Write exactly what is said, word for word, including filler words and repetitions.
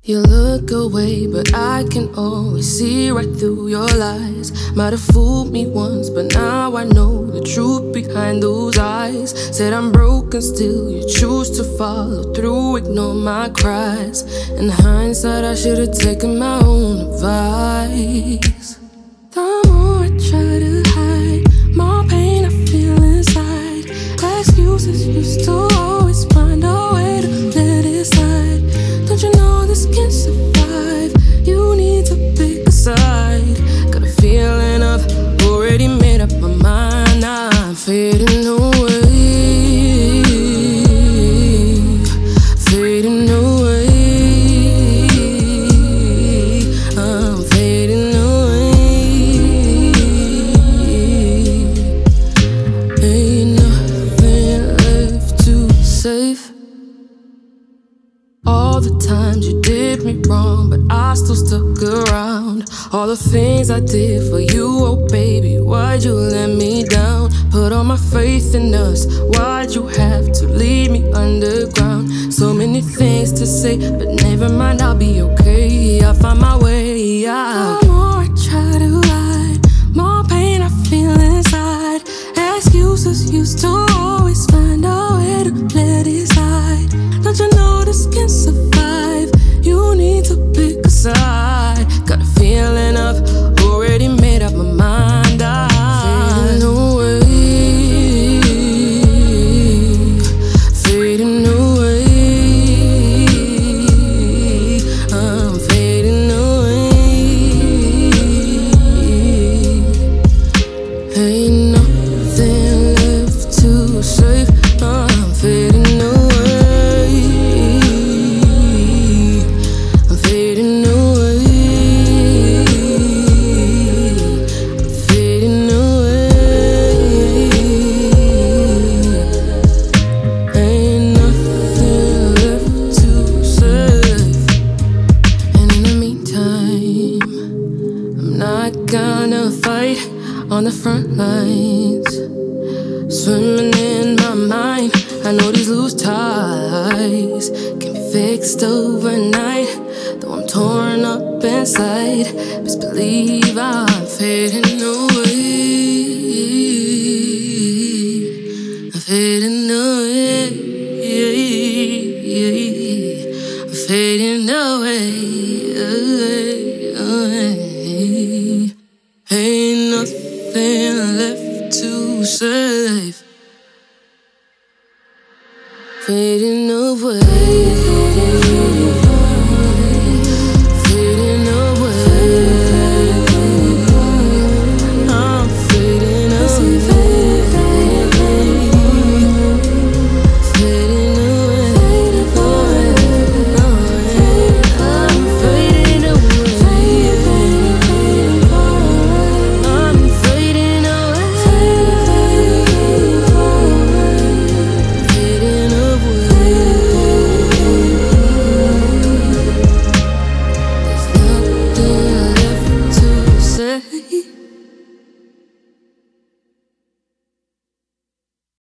You look away, but I can always see right through your lies. Might have fooled me once, but now I know the truth behind those eyes. Said I'm broken, still you choose to follow through, ignore my cries. In hindsight, I should have taken my own advice. The more I try to hide, more pain I feel inside. Excuses used to always find a way to let it slide. Don't you know this can't survive? You need to pick a side. Got a feeling I've already made up my mind. I'm fading away, fading away. I'm fading away. Ain't nothing left to save. All the times you did me wrong, but I still stuck around. All the things I did for you, oh baby, why'd you let me down? Put all my faith in us, why'd you have to leave me underground? So many things to say, but never mind, I'll be okay. I'll find my way out. The more I try to hide, more pain I feel inside. Excuses used to always find a way to let it slide. Don't you know this can't survive? You need to pick a side. Got a feeling I've already made up my mind. I'm fading away, fading away. I'm fading away. Ain't nothing left to save. I'm fading away. Not gonna fight on the front lines, swimming in my mind. I know these loose ties can be fixed overnight. Though I'm torn up inside, best believe I'm fading away. I'm fading away. I'm fading away. away. Ain't nothing left to save. Fading away.